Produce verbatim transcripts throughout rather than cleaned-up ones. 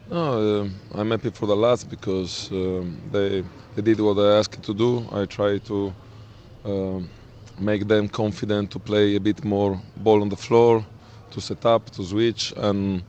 No, um I'm happy for the lads because um, they they did what I asked to do. I try to um, make them confident to play a bit more ball on the floor, to set up, to switch, and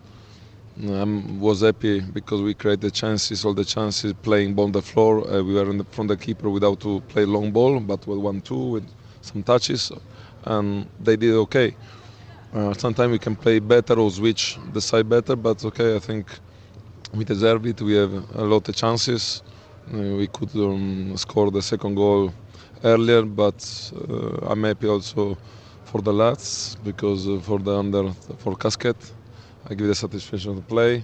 I was happy because we created chances, all the chances playing ball on the floor. Uh, we were in the, from the keeper without to play long ball, but with one two with some touches, and they did okay. Uh, sometimes we can play better or switch the side better, but okay, I think we deserve it. We have a lot of chances. Uh, we could um, score the second goal earlier, but uh, I'm happy also for the lads because uh, for the under for Casket, I give the satisfaction to play.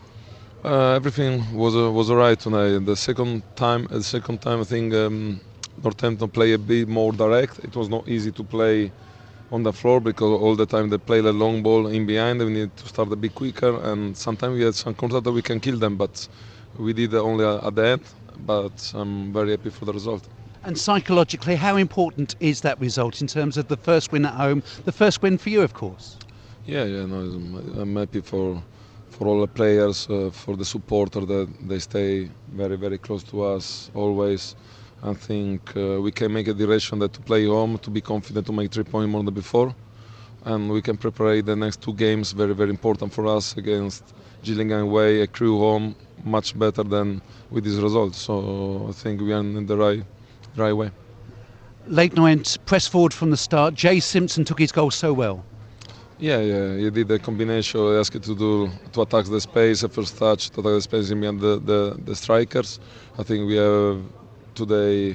Uh, everything was uh, was alright tonight. The second time, the second time, I think um, Northampton play a bit more direct. It was not easy to play on the floor because all the time they play the long ball in behind. We need to start a bit quicker, and sometimes we had some contact that we can kill them, but we did only at the end. But I'm very happy for the result. And psychologically, how important is that result in terms of the first win at home, the first win for you, of course? Yeah, yeah, no, I'm happy for for all the players, uh, for the supporter that they stay very, very close to us always. I think uh, we can make a direction that to play home, to be confident to make three points more than before, and we can prepare the next two games very, very important for us against Gillingham away, a Crewe home, much better than with this result. So I think we are in the right, right way. Leyton Orient pressed forward from the start. Jay Simpson took his goal so well. Yeah, yeah, he did a combination. I asked it to do to attack the space, a first touch to attack the space in behind the, the, the strikers. I think we have today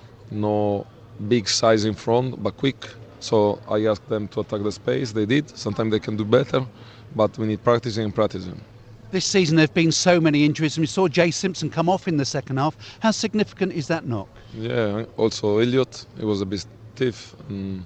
no big size in front, but quick. So I asked them to attack the space. They did. Sometimes they can do better, but we need practicing and practicing. This season there have been so many injuries, and we saw Jay Simpson come off in the second half. How significant is that knock? Yeah, also Elliot, it was a bit stiff. And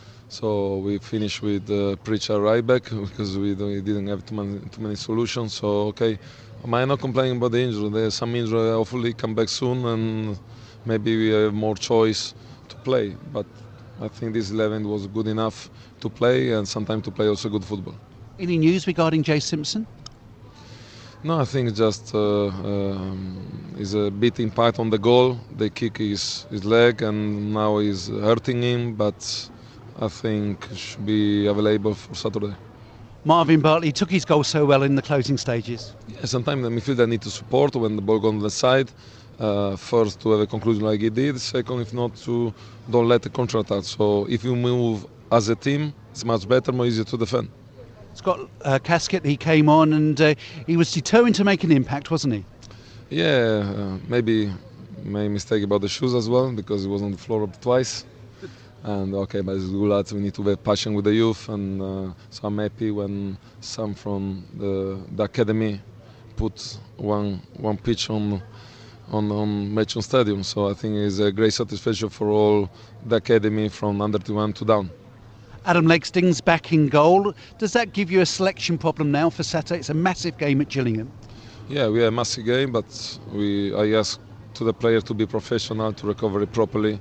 so we finished with uh, Pritchard right back because we, we didn't have too many, too many solutions. So okay, I'm not complaining about the injury. There's some injury. Hopefully come back soon and maybe we have more choice to play. But I think this eleven was good enough to play and sometimes to play also good football. Any news regarding Jay Simpson? No, I think just uh, um, is a bit impact on the goal. They kick his, his leg and now he's hurting him, but I think it should be available for Saturday. Marvin Bartley took his goal so well in the closing stages. Yeah, sometimes the midfielder need to support when the ball goes on the side. Uh, first to have a conclusion like he did. Second, if not, to don't let the counter attack. So if you move as a team, it's much better, more easier to defend. Scott uh, Casket, he came on and uh, he was determined to make an impact, wasn't he? Yeah, uh, maybe made a mistake about the shoes as well because he was on the floor twice. And okay, but it's good lads, we need to be patient with the youth, and uh, so I'm happy when some from the, the academy put one one pitch on on on Mechon Stadium. So I think it's a great satisfaction for all the academy from under twenty-one to down. Adam Lakesting's back in goal. Does that give you a selection problem now for Saturday? It's a massive game at Gillingham. Yeah, we have a massive game, but we I ask to the player to be professional, to recover it properly,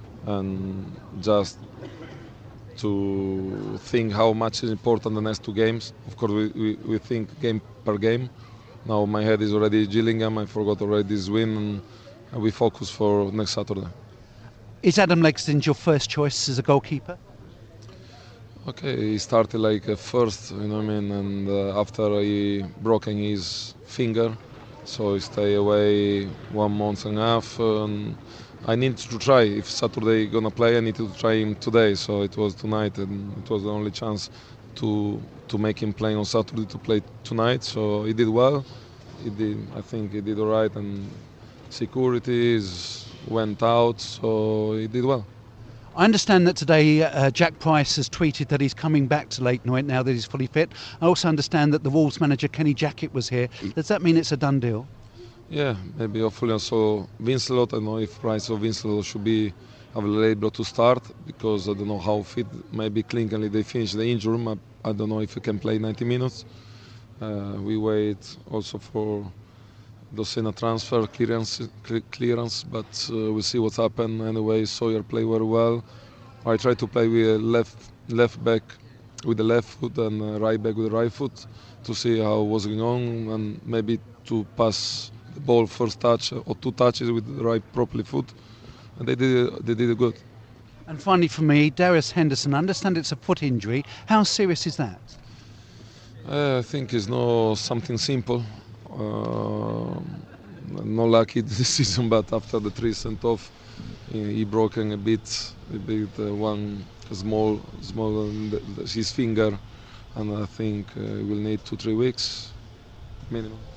and just to think how much is important the next two games. Of course, we, we, we think game per game. Now my head is already Gillingham. I forgot already this win, and we focus for next Saturday. Is Adam Lakesting your first choice as a goalkeeper? Okay, he started like a first, you know what I mean, and uh, after he broken his finger, so he stay away one month and a half. And I need to try. If Saturday gonna play, I need to try him today. So it was tonight, and it was the only chance to to make him play on Saturday to play tonight. So he did well. He did. I think he did all right, and securities went out, so he did well. I understand that today uh, Jack Price has tweeted that he's coming back to Leyton Orient now that he's fully fit. I also understand that the Wolves manager Kenny Jackett was here. Does that mean it's a done deal? Yeah, maybe hopefully also Vincelot. I don't know if Price or Vincelot should be available to start because I don't know how fit. Maybe clinically they finish the injury. But I don't know if he can play ninety minutes. Uh, we wait also for Docena transfer clearance, clearance, but uh, we'll see what's happened. Anyway, Sawyer play very well. I try to play with a left left back with the left foot and uh, right back with the right foot to see how it was going on and maybe to pass the ball first touch or two touches with the right properly foot, and they did it, they did it good. And finally for me, Darius Henderson, I understand it's a foot injury. How serious is that? Uh, I think it's not something simple. Uh, not lucky this season, but after the three sent off, he, he broken a bit, a bit uh, one small, small uh, his finger, and I think uh, we'll need two, three weeks minimum.